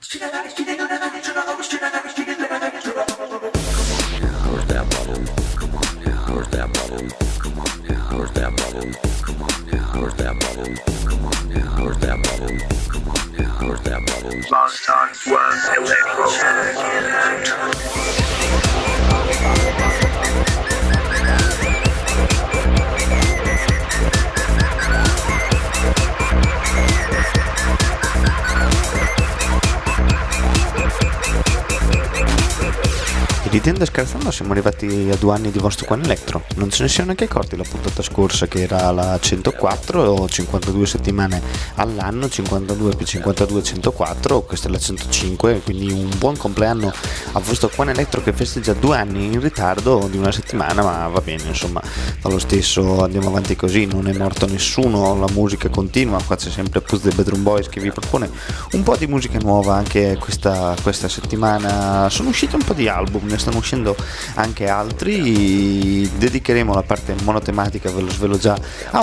Ridendo e scherzando siamo arrivati a 2 anni di vostro Quan Electro. Non ce ne siamo neanche accorti la puntata scorsa, che era la 104, 52 settimane all'anno, 52 più 52 104, questa è la 105, quindi un buon compleanno a vostro Quan Electro, che festeggia 2 anni in ritardo di una settimana, ma va bene, insomma, fa lo stesso, andiamo avanti così, non è morto nessuno, la musica continua, qua c'è sempre Puzz the Bedroom Boys che vi propone un po' di musica nuova anche questa settimana. Sono usciti un po' di album, ne stanno uscendo anche altri. Dedicheremo la parte monotematica, ve lo svelo già, a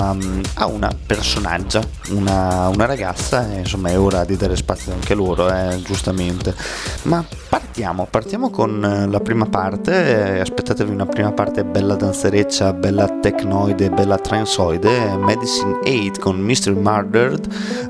una personaggia, una ragazza, insomma è ora di dare spazio anche loro, giustamente. Ma partiamo con la prima parte, aspettatevi una prima parte bella danzereccia, bella technoide, bella transoide, Medicine 8 con Mr. Murdered,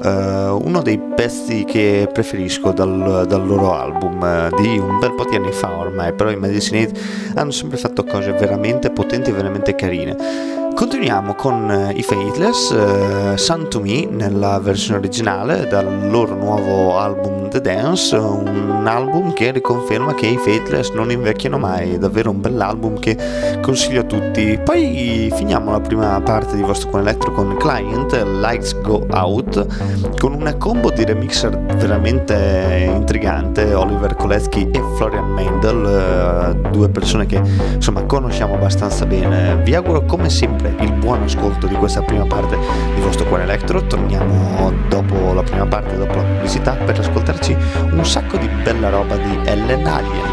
uno dei pezzi che preferisco dal loro album di un bel po' di anni fa ormai, però i Medicine 8 hanno sempre fatto cose veramente potenti e veramente carine. Continuiamo con i Faithless, Sun to Me nella versione originale dal loro nuovo album The Dance, un album che riconferma che i Faithless non invecchiano mai, è davvero un bell'album che consiglio a tutti. Poi finiamo la prima parte di vostro Quan Electro con Client, Lights Go Out, con una combo di remixer veramente intrigante, Oliver Koletsky e Florian Mendel, due persone che insomma conosciamo abbastanza bene. Vi auguro come sempre il buon ascolto di questa prima parte di vostro Quan Electro. Torniamo dopo la prima parte, dopo la pubblicità, per ascoltarci un sacco di bella roba di Ellen Alien.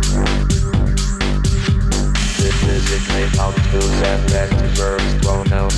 Out to that verbs thrown out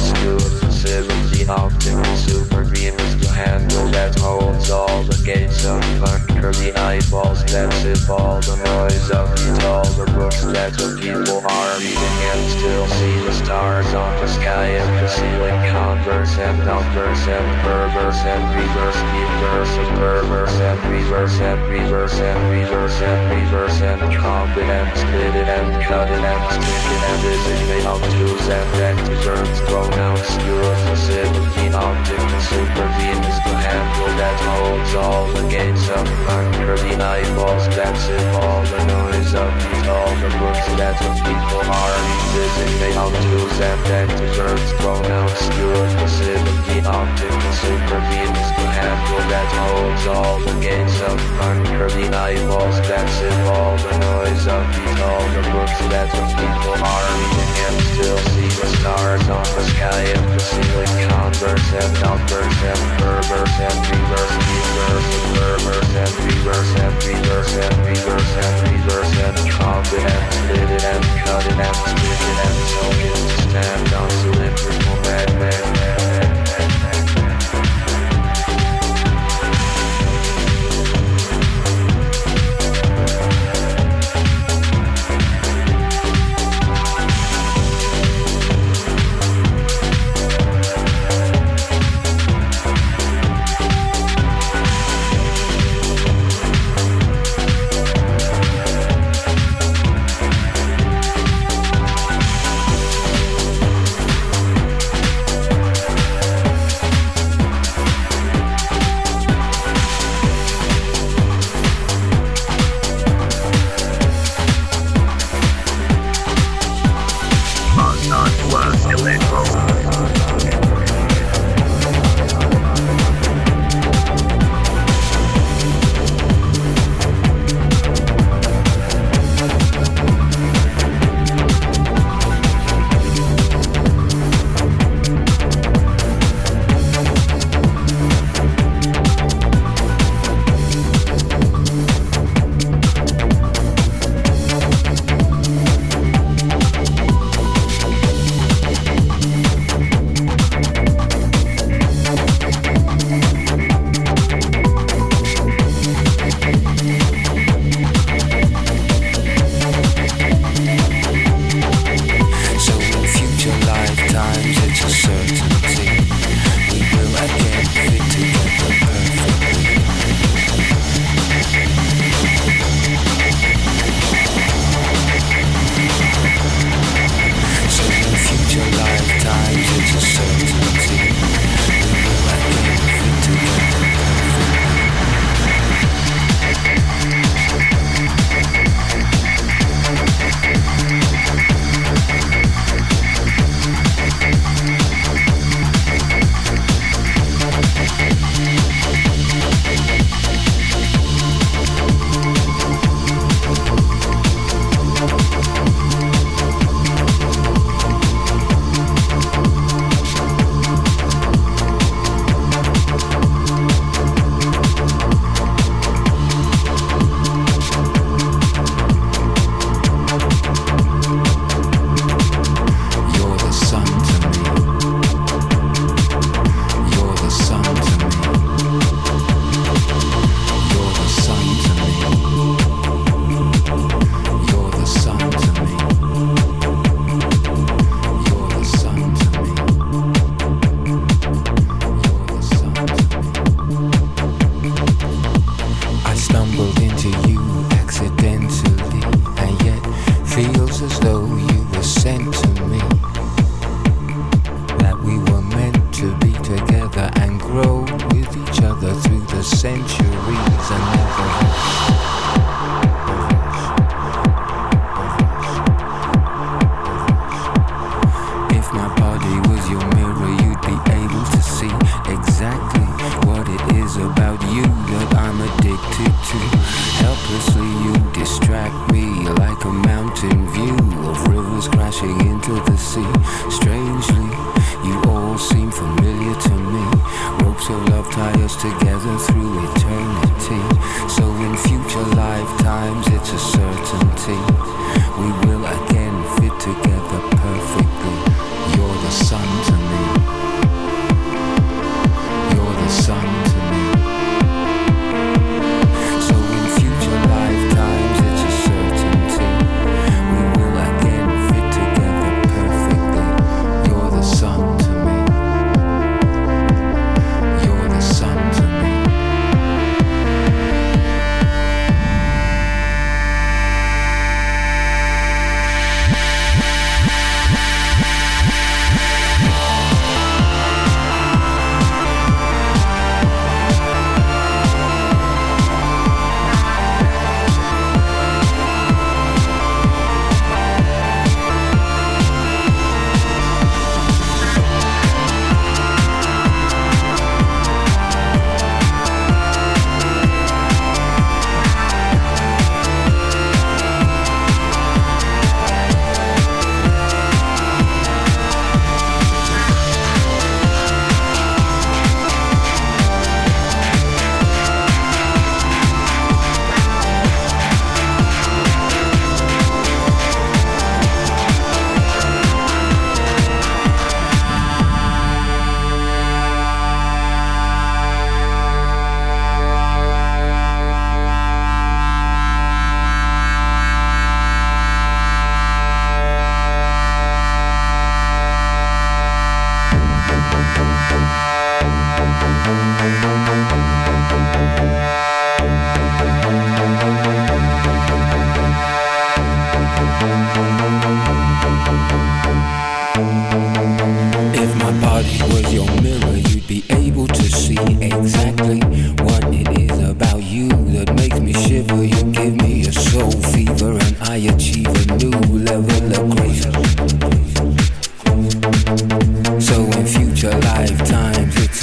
on the sky and the ceiling, converse and numbers and perverse and reverse, inverse and perverse and reverse and reverse and reverse and reverse and comb it and split it and cut it and split it and designate obtuse and antibirds, pronouns, pure facility, object, supervenes, the handle that holds all the gates of uncurling eyeballs that sip all the noise of all the books that the people are reading. Designate obtuse and antibirds, pronouns, pure facility, object, supervenes, the handle that holds all the gates of uncurling eyeballs that sip all the noise of all the books that the people are reading and still see the stars on the sky and the ceiling, converse and numbers and perverse and reverse, inverse and perverse and reverse and reverse and reverse and reverse and comb it and split it and cut it and split it and soak it to stand on cylindrical magnet.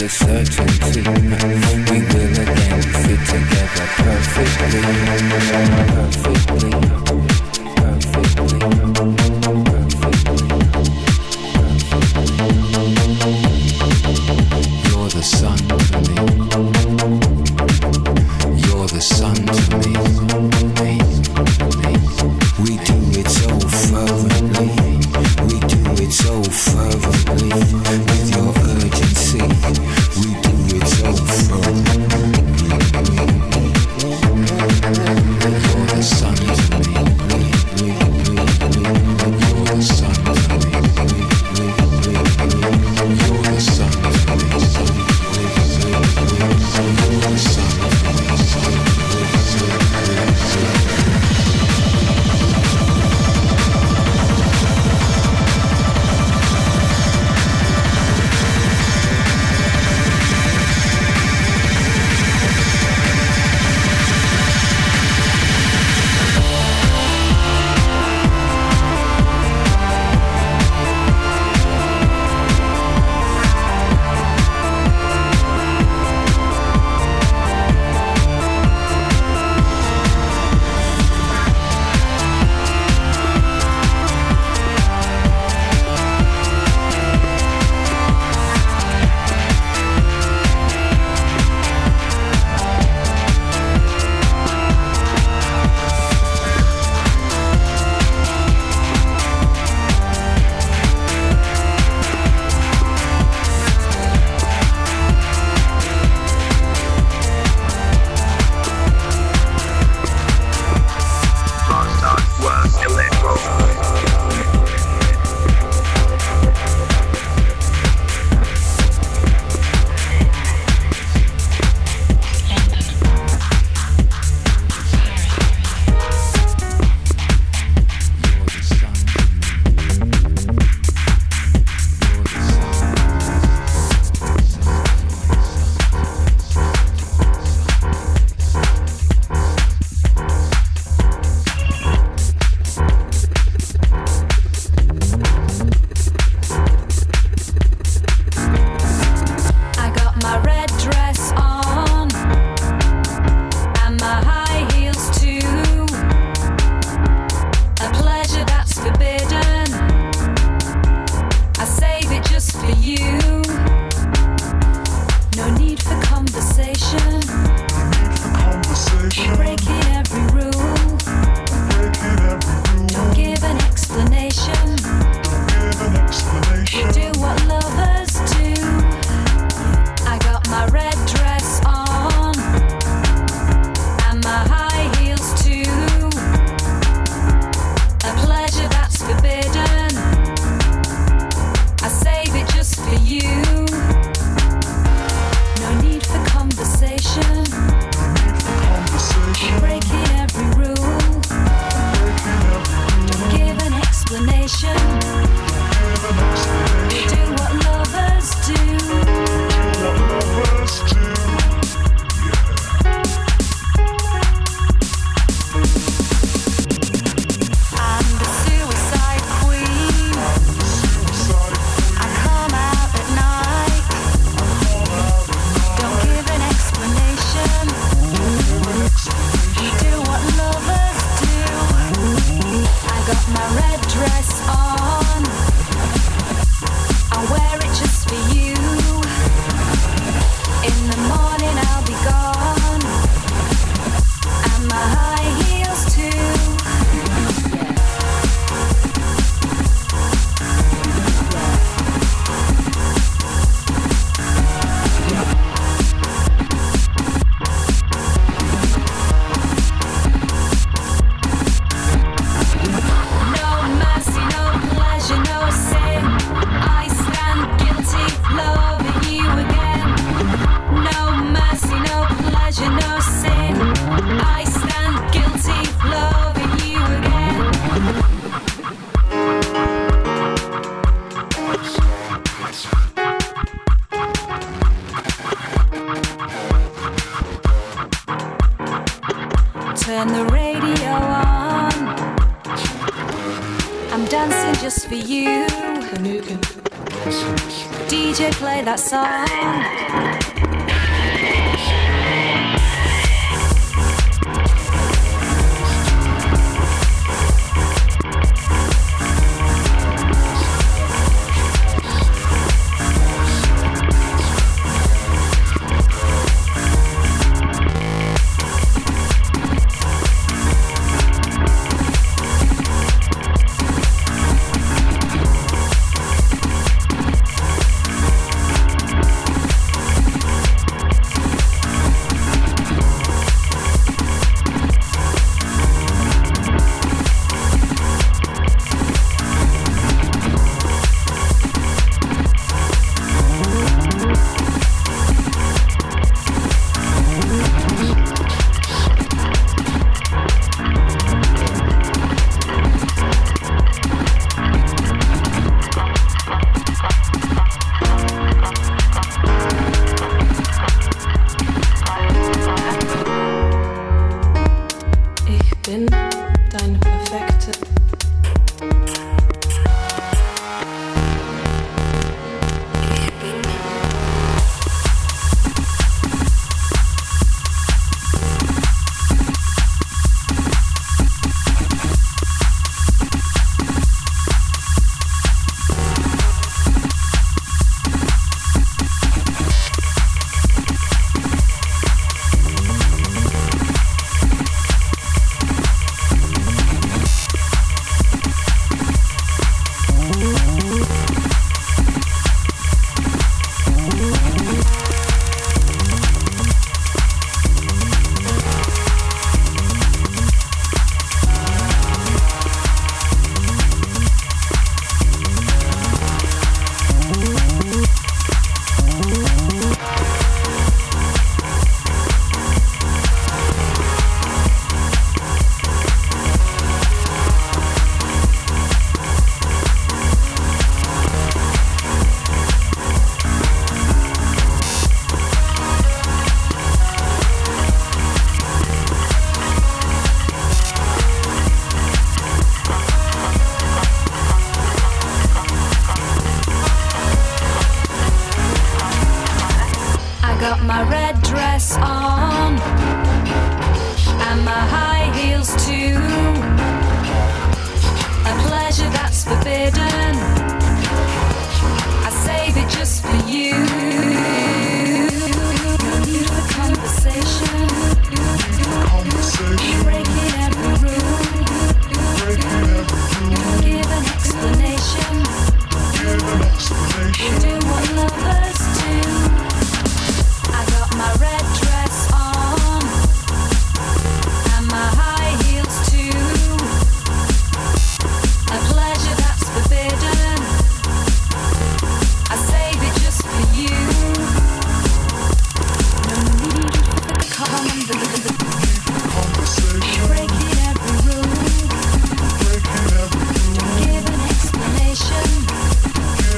with certainty. We will again fit together perfectly, perfectly, perfectly, perfectly. You're the sun to me. You're the sun to me. We do it so fervently. We do it so fervently. With your urgency, we do it so fervently. You're the sun to me. You're the sun to me. You're the sun to me. You're the sun to me. Turn the radio on. I'm dancing just for you. DJ, play that song.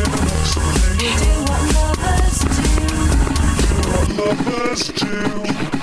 Lovers do.